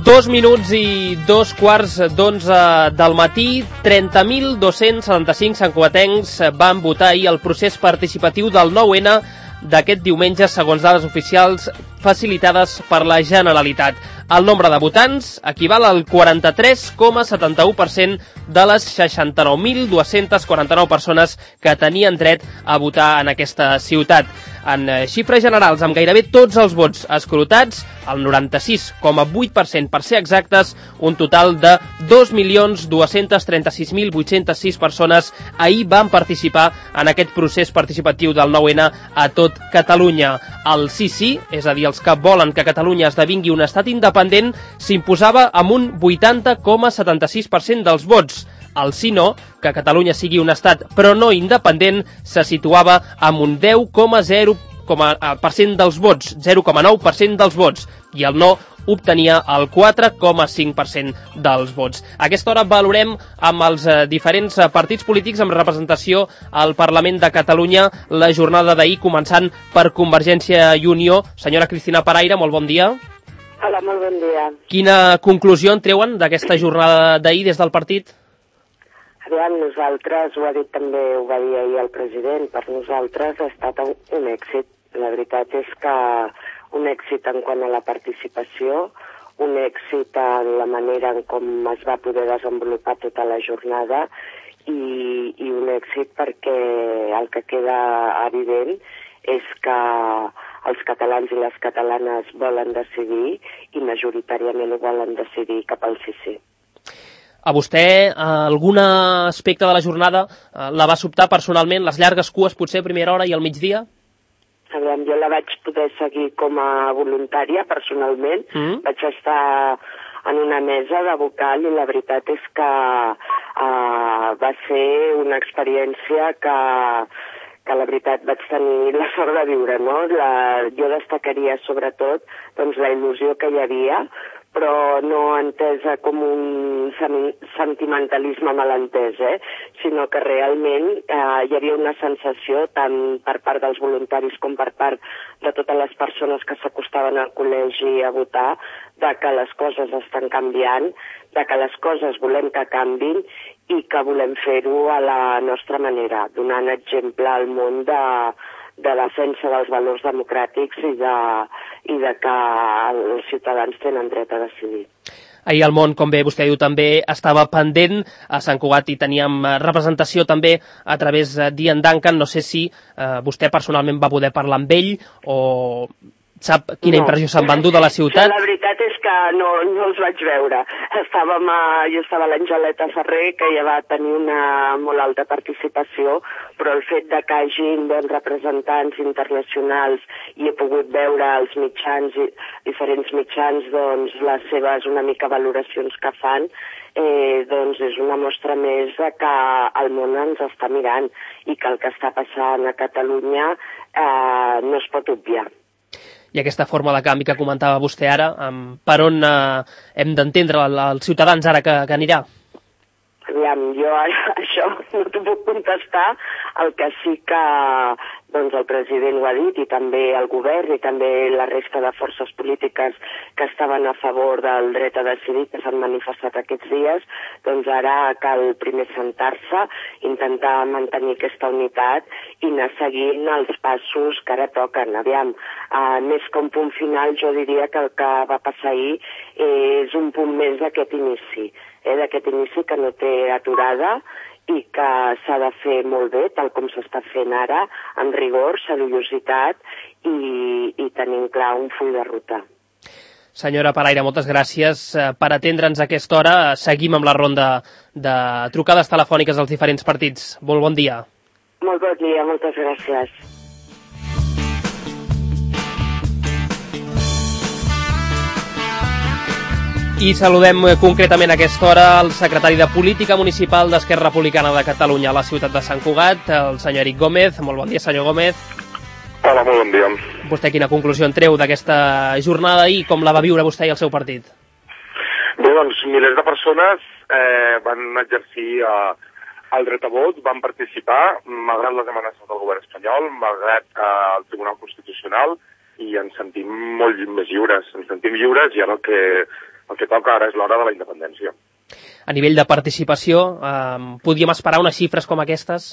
2 minuts i 2:15 del matí, 30.275 santcugatencs van votar ahir el procés participatiu del 9-N d'aquest diumenge, segons dades oficials facilitades per la Generalitat. El nombre de votants equival al 43,71% de les 69.249 persones que tenien dret a votar en aquesta ciutat. En xifres generals, amb gairebé tots els vots escrutats, el 96,8% per ser exactes, un total de 2.236.806 persones ahir van participar en aquest procés participatiu del 9-N a tot Catalunya. El sí, és a dir, els que volen que Catalunya esdevingui un estat independent, s'imposava amb un 80,76% dels vots. El sí no, que Catalunya sigui un estat però no independent, se situava amb un 10,0% dels vots, 0,9% dels vots, i el no obtenia el 4,5% dels vots. A aquesta hora valorem amb els diferents partits polítics amb representació al Parlament de Catalunya la jornada d'ahir, començant per Convergència i Unió. Senyora Cristina Paraire, molt bon dia. Hola, molt bon dia. Quina conclusió en treuen d'aquesta jornada d'ahir des del partit? Aviam, nosaltres, ho ha dit també, ho va dir ahir el president, per nosaltres ha estat un èxit. La veritat és que un èxit en quant a la participació, un èxit en la manera en com es va poder desenvolupar tota la jornada i un èxit perquè el que queda evident és que els catalans i les catalanes volen decidir i majoritàriament ho volen decidir cap al sí. A vostè algun aspecte de la jornada la va sobtar personalment? Les llargues cues potser a primera hora i al migdia? Aviam, jo la vaig poder seguir com a voluntària personalment. Vaig estar en una mesa de vocal i la veritat és que va ser una experiència que la veritat vaig tenir la sort de viure, no? Jo destacaria sobretot doncs, la il·lusió que hi havia, però no entesa com un sentimentalisme malentès, sinó que realment hi havia una sensació, tant per part dels voluntaris com per part de totes les persones que s'acostaven al col·legi a votar, de que les coses estan canviant, de que les coses volem que canvin i que volem fer-ho a la nostra manera, donant exemple al món de defensa dels valors democràtics i de que els ciutadans tenen dret a decidir. Ahir el món, com bé vostè diu, també estava pendent. A Sant Cugat hi teníem representació també a través d'Ian Duncan. No sé si vostè personalment va poder parlar amb ell o sap quina impressió se'n va endur de la ciutat? La veritat és que no els vaig veure. Jo estava a l'Angeleta Ferrer, que ja va tenir una molt alta participació, però el fet de que hagin representants internacionals i he pogut veure els mitjans, diferents mitjans, doncs les seves una mica valoracions que fan, doncs és una mostra més de que el món ens està mirant i que el que està passant a Catalunya no es pot obviar. I aquesta forma de canvi que comentava vostè ara, per on hem d'entendre els ciutadans ara que anirà? Aviam, jo això no t'ho puc contestar. El que sí que doncs, el president ho ha dit, i també el govern, i també la resta de forces polítiques que estaven a favor del dret a decidir, que s'han manifestat aquests dies, doncs ara cal primer sentar-se, intentar mantenir aquesta unitat i anar seguint els passos que ara toquen. Aviam, més que un punt final, jo diria que el que va passar ahir és un punt més d'aquest inici que no té aturada i que s'ha de fer molt bé, tal com s'està fent ara, amb rigor, seriositat i tenint clar un full de ruta. Senyora Paraire, moltes gràcies per atendre'ns a aquesta hora. Seguim amb la ronda de trucades telefòniques dels diferents partits. Molt bon dia. Molt bon dia, moltes gràcies. I saludem concretament a aquesta hora el secretari de Política Municipal d'Esquerra Republicana de Catalunya a la ciutat de Sant Cugat, el senyor Eric Gómez. Molt bon dia, senyor Gómez. Hola, molt bon dia. Vostè quina conclusió en treu d'aquesta jornada i com la va viure vostè i el seu partit? Bé, doncs milers de persones van exercir el dret a vot, van participar, malgrat les amenaces del govern espanyol, malgrat el Tribunal Constitucional, i ens sentim molt més lliures. Ens sentim lliures i ara el que el que toca ara és l'hora de la independència. A nivell de participació, podíem esperar unes xifres com aquestes?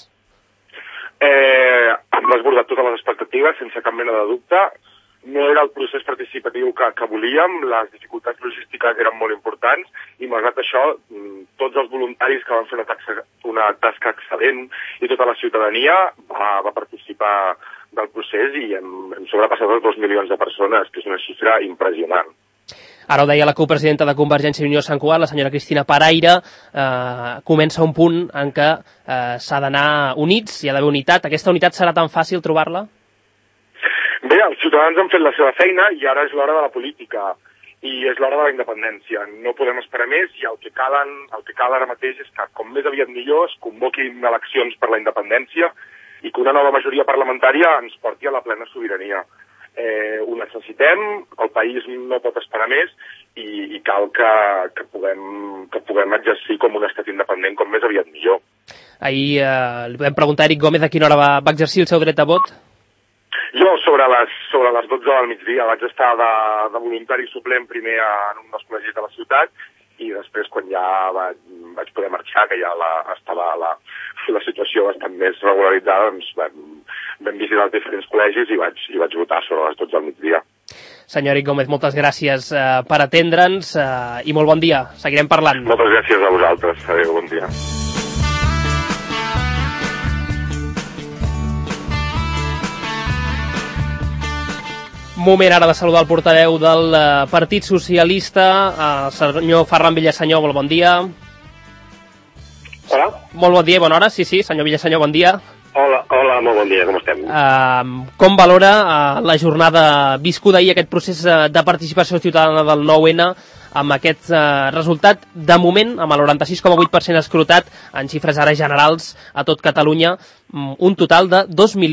Hem desbordat totes les expectatives, sense cap mena de dubte. No era el procés participatiu que volíem, les dificultats logístiques eren molt importants i, malgrat això, tots els voluntaris que van fer una tasca excel·lent i tota la ciutadania va participar del procés i hem sobrepassat els 2 milions de persones, que és una xifra impressionant. Ara ho deia la copresidenta de Convergència i Unió Sant Cugat, la senyora Cristina Paraire, comença un punt en què s'ha d'anar units, hi ha d'haver unitat. Aquesta unitat serà tan fàcil trobar-la? Bé, els ciutadans han fet la seva feina i ara és l'hora de la política i és l'hora de la independència. No podem esperar més i el que cal ara mateix és que, com més aviat millor, es convoquin eleccions per la independència i que una nova majoria parlamentària ens porti a la plena sobirania. Ho necessitem, el país no pot esperar més i cal que puguem exercir com un estat independent com més aviat millor. Ahir li vam preguntar a Eric Gómez a quina hora va exercir el seu dret a vot. Jo, sobre les 12 del migdia, vaig estar de voluntari suplent primer en un dels col·legis de la ciutat i després, quan ja vaig poder marxar, que ja estava la situació bastant més regularitzada, doncs vam visitar els diferents col·legis i vaig votar sobre les 12 del migdia. Senyor Eric Gómez, moltes gràcies per atendre'ns i molt bon dia. Seguirem parlant. Moltes gràcies a vosaltres. Adéu, bon dia. Moment ara de saludar el portaveu del Partit Socialista, el senyor Ferran Villasenyor. Molt bon dia. Hola. Molt bon dia i bona hora. Sí, senyor Villasenyor, bon dia. Hola, molt bon dia, com estem? Com valora la jornada viscuda ahir, aquest procés de participació ciutadana del 9-N, amb aquest resultat, de moment, amb el 96,8% escrutat, en xifres ara generals a tot Catalunya, un total de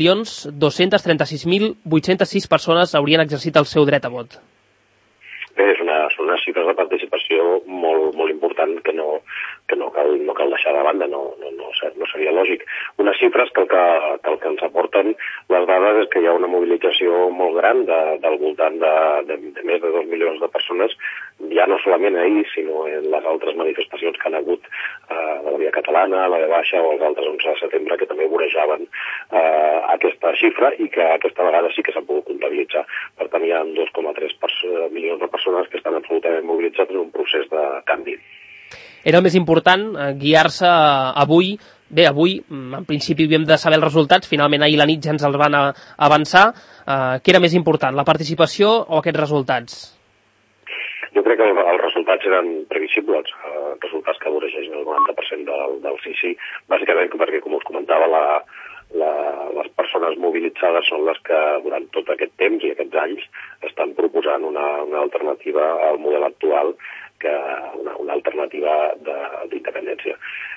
2.236.806 persones haurien exercit el seu dret a vot. Bé, són unes xifres de participació molt important que no cal deixar de banda, no seria lògic. Unes xifres que el que ens aporten les dades és que hi ha una mobilització molt gran del voltant de més de 2 milions de persones, ja no solament ahir, sinó en les altres manifestacions que han hagut de la Via Catalana, la de Baixa o els altres 11 de setembre, que també vorejaven aquesta xifra i que aquesta vegada sí que s'ha pogut comptabilitzar. Per tant, hi ha 2,3 milions de persones que estan absolutament mobilitzats en un procés de canvi. Era el més important, guiar-se avui. Bé, avui, en principi, havíem de saber els resultats. Finalment, ahir la nit ja ens els van avançar. Què era més important, la participació o aquests resultats? Jo crec que els resultats eren previsibles, resultats que voregen el 90% del sí, bàsicament perquè, com us comentava, les persones mobilitzades són les que durant tot aquest temps i aquests anys estan proposant una alternativa al model actual, una alternativa d'independència.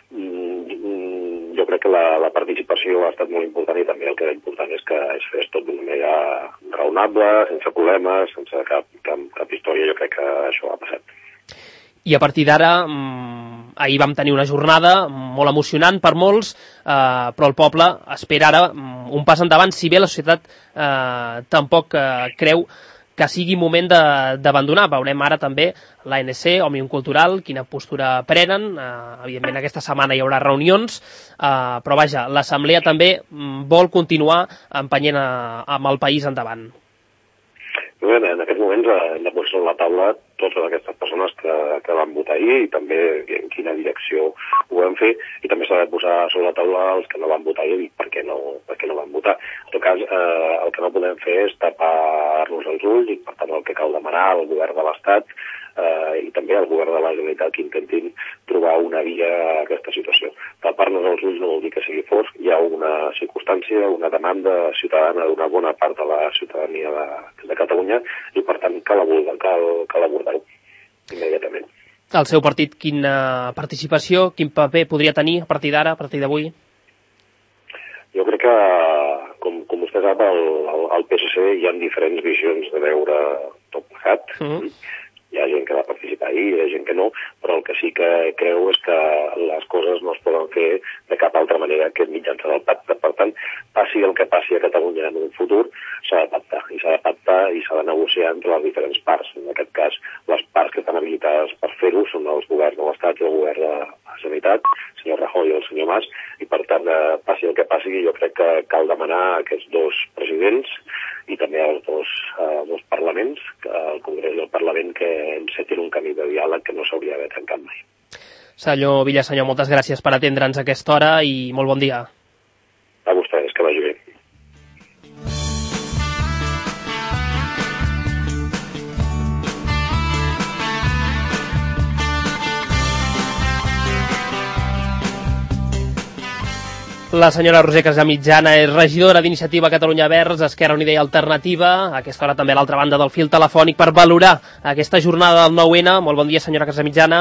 Jo crec que la participació ha estat molt important i també el que era important és que es fes tot d'una manera raonable, sense problemes, sense cap història. Jo crec que això ha passat. I a partir d'ara, ahir vam tenir una jornada molt emocionant per molts, però el poble espera ara un pas endavant, si bé la societat tampoc creu que sigui moment d'abandonar. Veurem ara també l'ANC, Òmnium Cultural, quina postura prenen. Evidentment, aquesta setmana hi haurà reunions, però vaja, l'Assemblea també vol continuar empenyent amb el país endavant. Bé, en aquests moments hem de posar sobre la taula totes aquestes persones que van votar ahir i també en quina direcció ho vam fer, i també s'ha de posar sobre la taula els que no van votar ahir i per què no van votar. En tot cas, el que no podem fer és tapar-nos els ulls i, per tant, el que cal demanar al govern de l'Estat i també al govern de la Generalitat que intentin trobar una via a aquesta situació. Tapar-nos els ulls no vol dir que sigui fos, hi ha una circumstància, una demanda ciutadana d'una bona part de la ciutadania de Catalunya i, per tant, cal abordar-ho immediatament. El seu partit, quina participació, quin paper podria tenir a partir d'ara, a partir d'avui? Jo crec que, com vostè sap, al PSC hi ha diferents visions de veure tot plegat. Hi ha gent que va participar ahir, hi ha gent que no, però el que sí que creu és que les coses no es poden fer de cap altra manera que mitjançant el pacte. Per tant, passi el que passi a Catalunya en un futur, s'ha de pactar i s'ha de negociar entre les diferents parts. En aquest cas, les parts que estan habilitades Generalitat, el senyor Rajoy i el senyor Mas, i per tant, passi el que passi, jo crec que cal demanar a aquests dos presidents i també als dos parlaments, el Congrés i el Parlament, que encetin un camí de diàleg que no s'hauria d'haver trencat mai. Senyor Villasenyor, moltes gràcies per atendre'ns a aquesta hora i molt bon dia. A vostès, que vagi bé. La senyora Roser Casamitjana és regidora d'Iniciativa Catalunya Verds, Esquerra Unida i Alternativa. A aquesta hora també a l'altra banda del fil telefònic per valorar aquesta jornada del 9-N. Molt bon dia, senyora Casamitjana.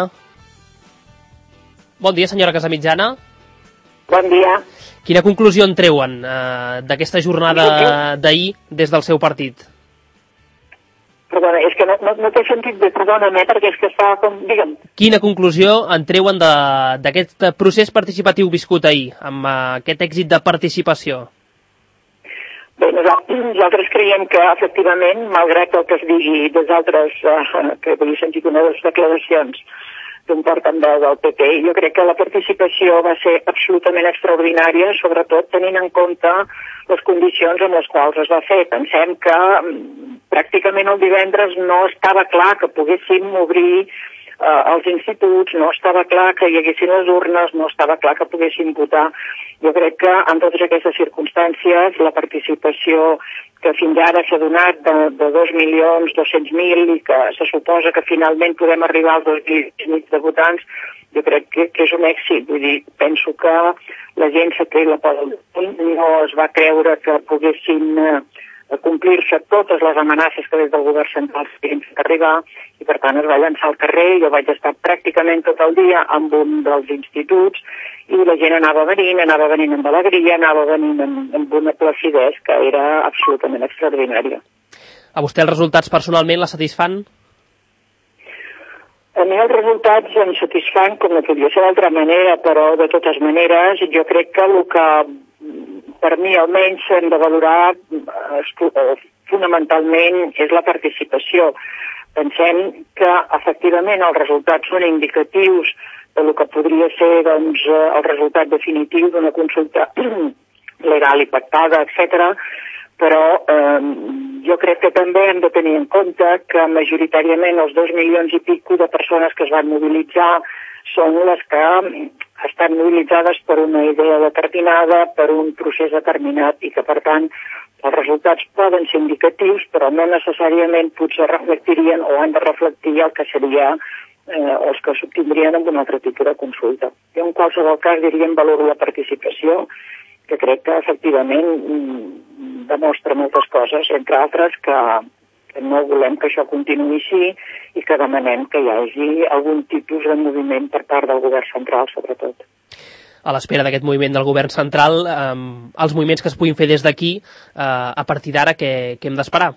Bon dia, senyora Casamitjana. Bon dia. Quina conclusió en treuen d'aquesta jornada d'ahir des del seu partit? Perdona, és que no t'he sentit bé, perdona'm, perquè és que està com... Digue'm. Quina conclusió en treuen d'aquest procés participatiu viscut ahir, amb aquest èxit de participació? Bé, nosaltres creiem que, efectivament, malgrat el que es digui des d'altres, que he sentit una de les declaracions d'un portaveu del PP, jo crec que la participació va ser absolutament extraordinària, sobretot tenint en compte les condicions en les quals es va fer. Pensem que pràcticament el divendres no estava clar que poguéssim obrir els instituts, no estava clar que hi haguessin les urnes, no estava clar que poguéssim votar. Jo crec que en totes aquestes circumstàncies la participació que fins ara s'ha donat de 2.200.000 i que se suposa que finalment podem arribar als 2 milions de votants, jo crec que és un èxit. Vull dir, penso que la gent s'ha tret la por al damunt, no es va creure que poguessin complir-se totes les amenaces que des del govern central s'havien fet arribar i per tant es va llançar al carrer. Jo vaig estar pràcticament tot el dia amb un dels instituts i la gent anava venint amb alegria, anava venint amb una placidesa que era absolutament extraordinària. A vostè els resultats personalment la satisfan? A mi els resultats em satisfan com no podia ser d'altra manera, però de totes maneres jo crec que el que per mi almenys hem de valorar fonamentalment és la participació. Pensem que efectivament els resultats són indicatius del que podria ser doncs, el resultat definitiu d'una consulta legal i pactada, etc. Però jo crec que també hem de tenir en compte que majoritàriament els 2 milions i pico de persones que es van mobilitzar són les que estan mobilitzades per una idea determinada, per un procés determinat i que, per tant, els resultats poden ser indicatius, però no necessàriament potser reflectirien o han de reflectir el que seria els que s'obtindrien amb un altre tipus de consulta. Jo, en qualsevol cas, diria en valor la participació, que crec que, efectivament, demostra moltes coses, entre altres que no volem que això continuï així i que demanem que hi hagi algun tipus de moviment per part del govern central, sobretot. A l'espera d'aquest moviment del govern central, els moviments que es puguin fer des d'aquí, a partir d'ara, què hem d'esperar?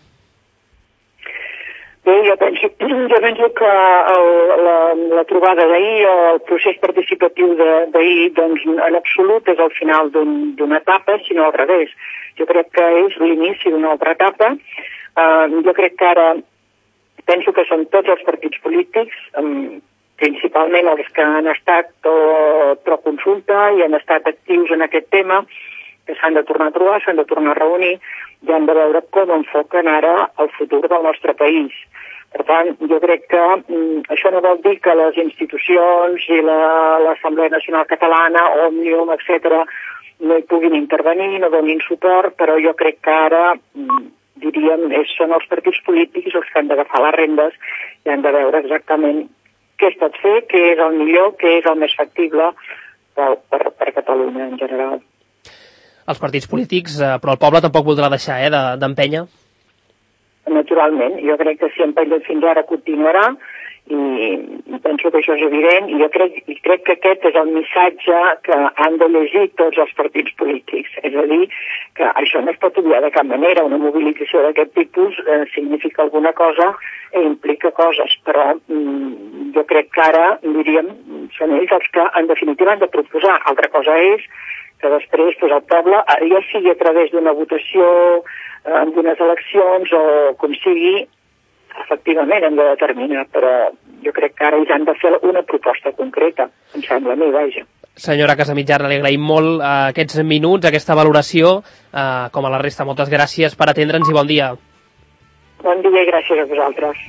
Bé, jo penso que la trobada d'ahir o el procés participatiu d'ahir, doncs, en absolut és el final d'una etapa, sinó al revés. Jo crec que és l'inici d'una altra etapa. Jo crec que ara penso que són tots els partits polítics, principalment els que han estat pro consulta i han estat actius en aquest tema, que s'han de tornar a trobar, s'han de tornar a reunir i han de veure com enfoquen ara el futur del nostre país. Per tant, jo crec que això no vol dir que les institucions i l'Assemblea Nacional Catalana, Òmnium, etc., no hi puguin intervenir, no donin suport, però jo crec que ara, diríem, són els partits polítics els que han d'agafar les rendes i han de veure exactament què es pot fer, què és el millor, què és el més factible per Catalunya en general. Els partits polítics, però el poble tampoc voldrà deixar d'empènyer? Naturalment, jo crec que si empenya fins ara continuarà i penso que això és evident i jo crec que aquest és el missatge que han de llegir tots els partits polítics. És a dir, que això no es pot obviar de cap manera. Una mobilització d'aquest tipus significa alguna cosa i implica coses, però jo crec que ara, diríem, són ells els que en definitiva han de proposar. Altra cosa és que després el poble, ja sigui a través d'una votació, amb unes eleccions o com sigui, efectivament hem de determinar, però jo crec que ara ells han de fer una proposta concreta, em sembla a mi, vaja. Senyora Casamitjana, li agraïm molt aquests minuts, aquesta valoració, com a la resta. Moltes gràcies per atendre'ns i bon dia. Bon dia i gràcies a vosaltres.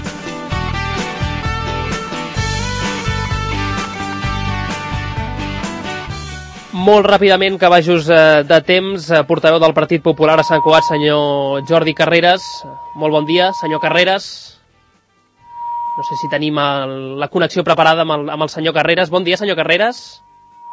Molt ràpidament, cabajos de temps, portaveu del Partit Popular a Sant Cugat, senyor Jordi Carreras. Molt bon dia, senyor Carreras. No sé si tenim la connexió preparada amb el senyor Carreras. Bon dia, senyor Carreras.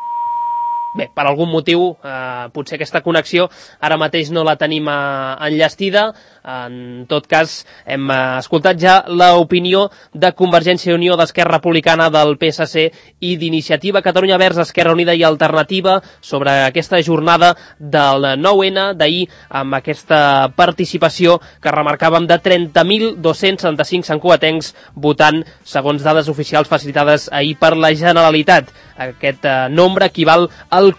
Bé, per algun motiu, potser aquesta connexió ara mateix no la tenim enllestida. En tot cas, hem escoltat ja l'opinió de Convergència i Unió, d'Esquerra Republicana, del PSC i d'Iniciativa Catalunya Verds, Esquerra Unida i Alternativa sobre aquesta jornada del 9-N d'ahir, amb aquesta participació que remarcàvem de 30.275 santcugatencs votant, segons dades oficials facilitades ahir per la Generalitat. Aquest nombre equival al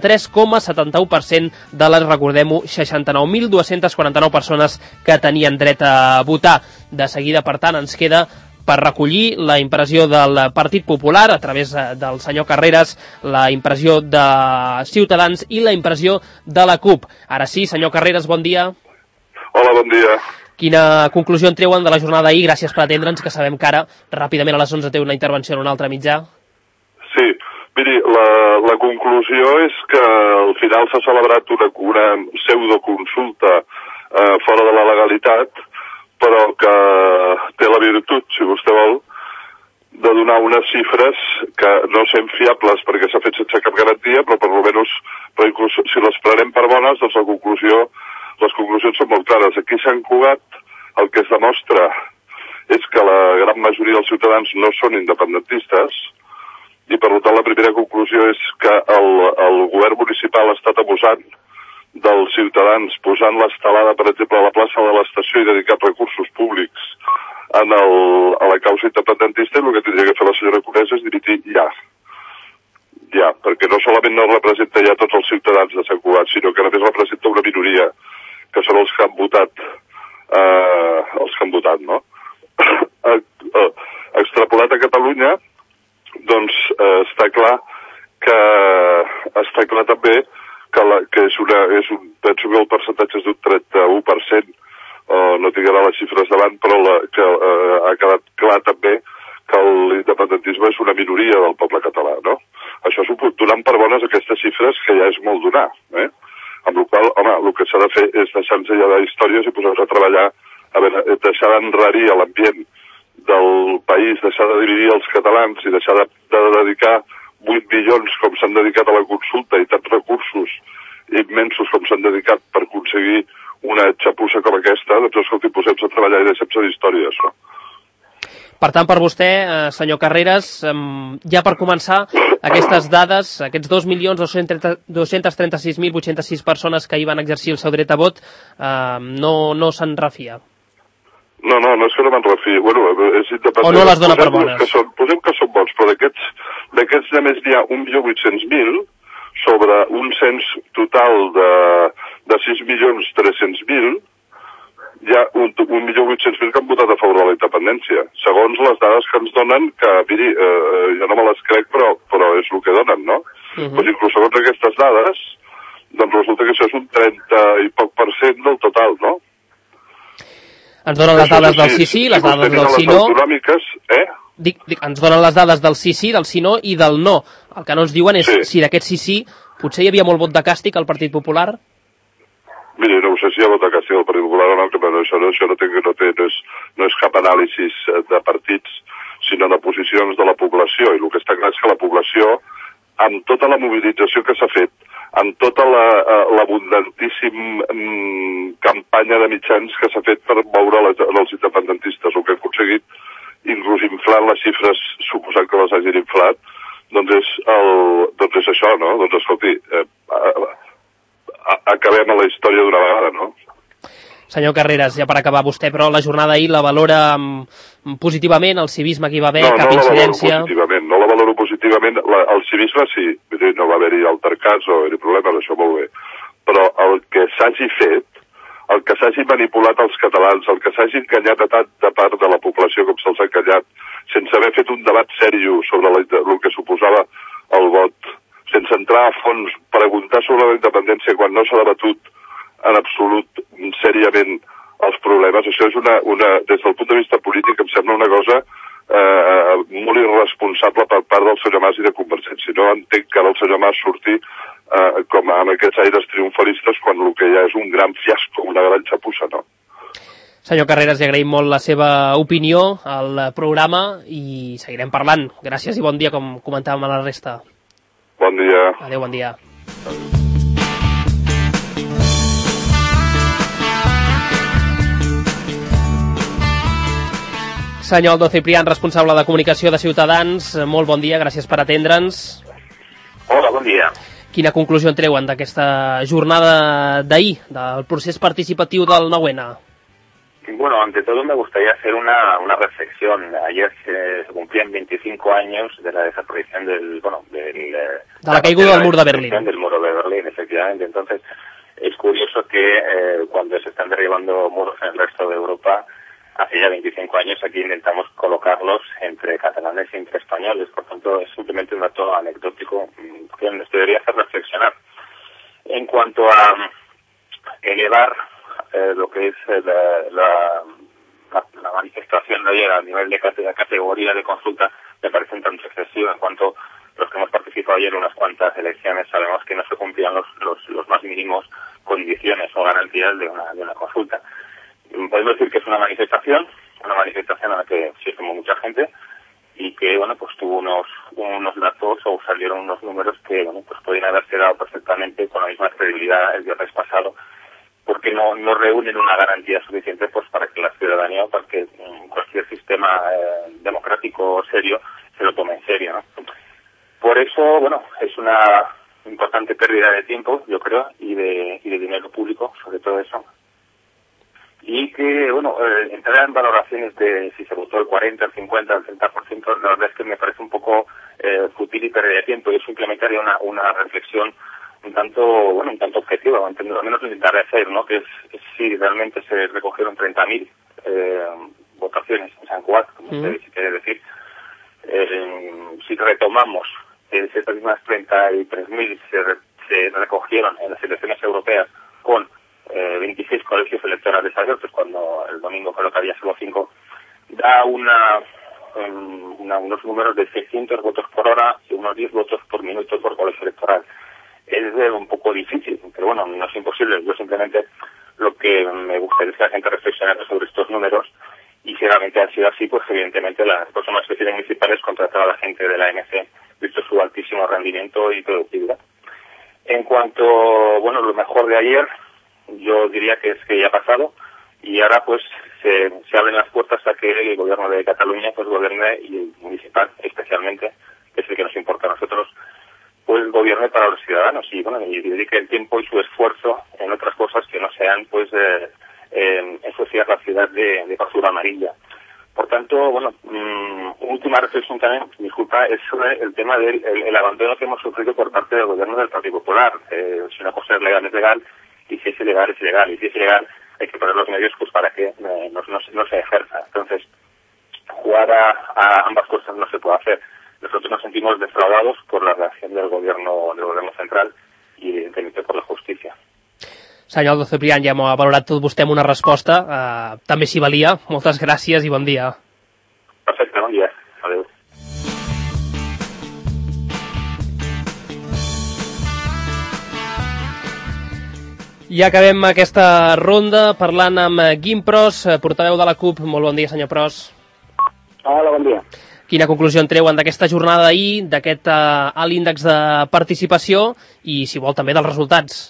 43,71% de les, recordem-ho, 69.249 persones que tenien dret a votar. De seguida, per tant, ens queda per recollir la impressió del Partit Popular a través del senyor Carreras, la impressió de Ciutadans i la impressió de la CUP. Ara sí, senyor Carreras, bon dia. Hola, bon dia. Quina conclusió en treuen de la jornada d'ahir? Gràcies per atendre'ns, que sabem que ara, ràpidament a les 11, té una intervenció en un altre mitjà. Sí, miri, la conclusió és que al final s'ha celebrat una pseudoconsulta fora de la legalitat, però que té la virtut, si vostè vol, de donar unes xifres que no són fiables perquè s'ha fet sense cap garantia, però inclús si les prenem per bones, doncs les conclusions són molt clares. Aquí a Sant Cugat el que es demostra és que la gran majoria dels ciutadans no són independentistes, i per tant la primera conclusió és que el govern municipal ha estat abusant dels ciutadans, posant l'estelada, per exemple, a la plaça de l'estació i dedicat recursos públics a la causa independentista, i el que tindria que fer la senyora Conesa és dimitir ja, perquè no solament no representa ja tots els ciutadans de Sant Cugat, sinó que a més representa una minoria, que són els que han votat, no? Extrapolat a Catalunya, doncs està clar també que penso que el percentatge és d'un 31%, no tinc ara les xifres davant, però que ha quedat clar també que l'independentisme és una minoria del poble català, no? Això donant per bones aquestes xifres, que ja és molt donar, amb la qual cosa, home, el que s'ha de fer és deixar-nos ja d'històries i posar-nos a treballar, deixar d'enrarir a l'ambient del país, deixar de dividir els catalans i deixar de dedicar 8 milions com s'han dedicat a la consulta i tants recursos immensos com s'han dedicat per aconseguir una xapussa com aquesta, doncs escolti, posem-nos a treballar i deixem-nos d'històries, no? Per tant, per vostè, senyor Carreras, ja per començar, aquestes dades, aquests 2.236.806 persones que hi van exercir el seu dret a vot, no se'n refia. No és que no me'n refiï. És independent. O no les dona per bones? Posem que són bons, però d'aquests només n'hi ha 1.800.000 sobre un cens total de 6.300.000, hi ha 1.800.000 que han votat a favor de la independència. Segons les dades que ens donen, que, miri, jo no me les crec, però és el que donen, no? Doncs inclús segons aquestes dades, doncs resulta que això és un 30 i poc % del total, no? Ens donen les dades del sí, les dades del sí, no. Ens donen les dades del sí, del sí, no i del no. El que no ens diuen és si d'aquest sí, potser hi havia molt vot de càstig al Partit Popular? Miri, no sé si hi ha vot de càstig al Partit Popular o no, però això no és cap anàlisi de partits, sinó de posicions de la població. I el que està clar és que la població, amb tota la mobilització que s'ha fet, amb tota l'abundantíssim campanya de mitjans que s'ha fet per moure els independentistes, el que ha aconseguit, inclús inflant les xifres, suposant que les hagin inflat, doncs és això, no? Doncs escolti, acabem a la història d'una vegada, no? Senyor Carreras, ja per acabar, vostè però la jornada ahir la valora positivament, el civisme que hi va haver, cap incidència? No la valoro positivament, el civisme sí, no va haver-hi altercats o haver-hi problemes, això molt bé, però el que s'hagi fet, el que s'hagi manipulat els catalans, el que s'hagi enganyat a tanta part de la població com se'ls ha enganyat, sense haver fet un debat seriós sobre el que suposava el vot, sense entrar a fons, preguntar sobre la independència quan no s'ha debatut en absolut seriament els problemes. Això és des del punt de vista polític em sembla una cosa molt irresponsable per part del senyor Mas i de Convergència. No entenc que ara el senyor Mas surti com amb aquests aires triomfalistes quan el que hi ha és un gran fiasco, una gran xapussa, no? Senyor Carreras, li agraïm molt la seva opinió al programa i seguirem parlant. Gràcies i bon dia, com comentàvem a la resta. Bon dia. Adéu, bon dia. Senyor Aldo Ciprián, responsable de comunicació de Ciutadans, molt bon dia, gràcies per atendre'ns. Hola, bon dia. Quina conclusió en treuen d'aquesta jornada d'ahir, del procés participatiu del 9-N? Bueno, ante todo me gustaría hacer una reflexión. Ayer se cumplían 25 años de la desaparición de la caiguda del muro de Berlín. Del muro de Berlín, efectivamente. Entonces, es curioso que cuando se están derribando muros en el resto de Europa, hace ya 25 años aquí intentamos colocarlos entre catalanes y entre españoles. Por tanto, es simplemente un dato anecdótico que nos debería hacer reflexionar. En cuanto a elevar lo que es la manifestación de ayer a nivel de categoría de consulta, me parece un tanto excesivo. En cuanto los que hemos participado ayer en unas cuantas elecciones, sabemos que no se cumplían los más mínimos condiciones o garantías de una consulta. Podemos decir que es una manifestación a la que asistimos mucha gente y que, bueno, pues tuvo unos datos o salieron unos números que, bueno, pues podrían haberse dado perfectamente con la misma credibilidad el viernes pasado, porque no reúnen una garantía suficiente pues para que la ciudadanía o para que cualquier sistema democrático serio se lo tome en serio, ¿no? Por eso, bueno, es una importante pérdida de tiempo, yo creo, y de dinero público, sobre todo eso. Y que, bueno, entrar en valoraciones de si se votó el 40, el 50, el 30%, la verdad es que me parece un poco fútil y pérdida de tiempo. Yo simplemente haría una reflexión un tanto objetiva, o al menos intentaré hacer, ¿no? Que es si realmente se recogieron 30.000 votaciones en San Cuat, como se quiere decir. Si retomamos estas mismas 33.000 se recogieron en las elecciones europeas con 26 colegios electorales abiertos, cuando el domingo creo que había solo 5, da unos números de 600 votos por hora y unos 10 votos por minuto por colegio electoral. Es un poco difícil, pero bueno, no es imposible. Yo simplemente lo que me gustaría es que la gente reflexionara sobre estos números y si realmente ha sido así, pues evidentemente las próximas elecciones municipales contratar a la gente de la ANC, visto su altísimo rendimiento y productividad. En cuanto, bueno, lo mejor de ayer, yo diría que es que ya ha pasado y ahora pues se abren las puertas a que el gobierno de Cataluña pues gobierne, y el municipal especialmente, que es el que nos importa a nosotros, pues gobierne para los ciudadanos y bueno, y dedique el tiempo y su esfuerzo en otras cosas que no sean pues ensuciar la ciudad de basura amarilla. Por tanto, bueno, última reflexión también, disculpa, es sobre el tema del abandono que hemos sufrido por parte del gobierno del Partido Popular. Si una cosa es legal, es legal, y si es ilegal, es ilegal, y si es ilegal, hay que poner los medios pues para que no se ejerza. Entonces, jugar a ambas cosas no se puede hacer. Nosotros nos sentimos defraudados por la reacción del gobierno central i evidentemente por la justícia. Senyor Aldo Ciprián, ja m'ho ha valorat tot vostè amb una resposta. També s'hi valia. Moltes gràcies i bon dia. Perfecte, bon dia. Adéu. I acabem aquesta ronda parlant amb Guim Pros, portaveu de la CUP. Molt bon dia, senyor Pros. Hola, bon dia. Quina conclusió en treuen d'aquesta jornada d'ahir, d'aquest alt índex de participació i, si vol, també dels resultats?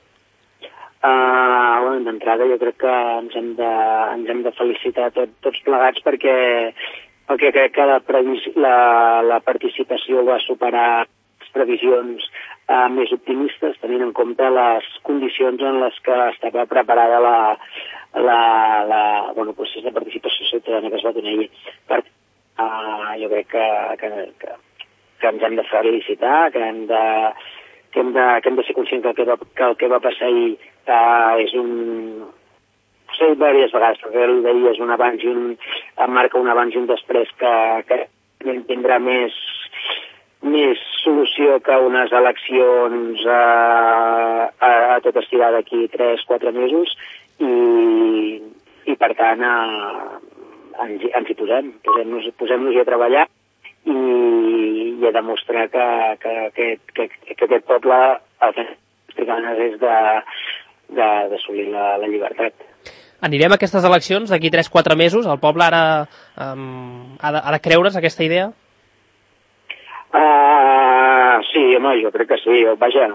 Bueno, d'entrada jo crec que ens hem de felicitar tots plegats perquè crec que la participació va superar les previsions més optimistes, tenint en compte les condicions en les que estava preparada el procés de participació ciutadana que es va tenir ahir. Jo crec que ens hem de felicitar, que hem de ser conscients que el que va passar ahir és s'ha dit diverses vegades, perquè el d'ahir és un abans i marca un abans i un després que tindrà més solució que unes eleccions a tot estirar d'aquí 3-4 mesos i per tant ens hi posem-nos-hi a treballar i a demostrar que aquest poble el que té ganes és d'assolir la llibertat. Anirem a aquestes eleccions d'aquí 3-4 mesos? El poble ara ha de creure's aquesta idea? Sí, home, jo crec que sí. Vaja,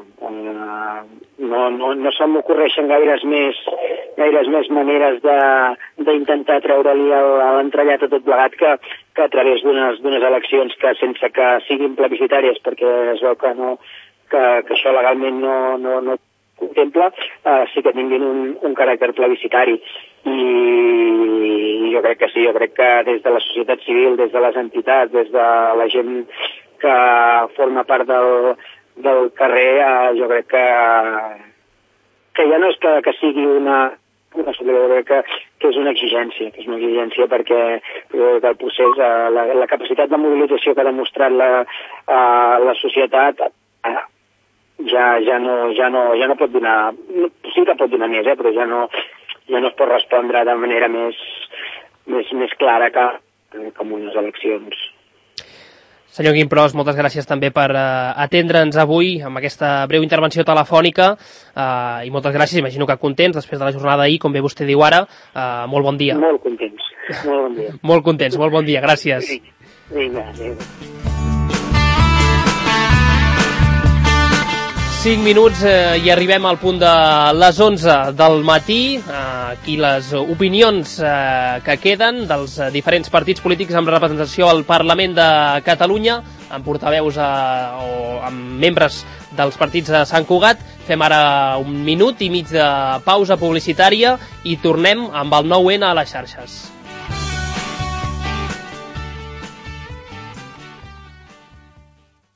no se m'ocorreixen gaires més maneres d'intentar treure-li l'entrellat a tot plegat que a través d'unes eleccions que sense que siguin plebiscitàries, perquè es veu que això legalment no contempla, sí que tinguin un caràcter plebiscitari. I jo crec que sí, jo crec que des de la societat civil, des de les entitats, des de la gent que forma part del carrer, jo crec que ja no és que sigui una solució, que és una exigència, perquè el procés, la capacitat de mobilització que ha demostrat la societat ja no pot donar, sí que pot donar més, però ja no es pot respondre de manera més clara que en unes eleccions. Senyor Guimpros, moltes gràcies també per atendre'ns avui amb aquesta breu intervenció telefònica i moltes gràcies, imagino que contents després de la jornada d'ahir, com bé vostè diu ara. Molt bon dia. Molt contents, molt bon dia. Molt contents, molt bon dia, gràcies. Vinga, adéu. 5 minuts i arribem al punt de les 11 del matí. Aquí les opinions que queden dels diferents partits polítics amb representació al Parlament de Catalunya, amb portaveus o amb membres dels partits de Sant Cugat. Fem ara 1 minut i mig de pausa publicitària i tornem amb el 9-N a les xarxes.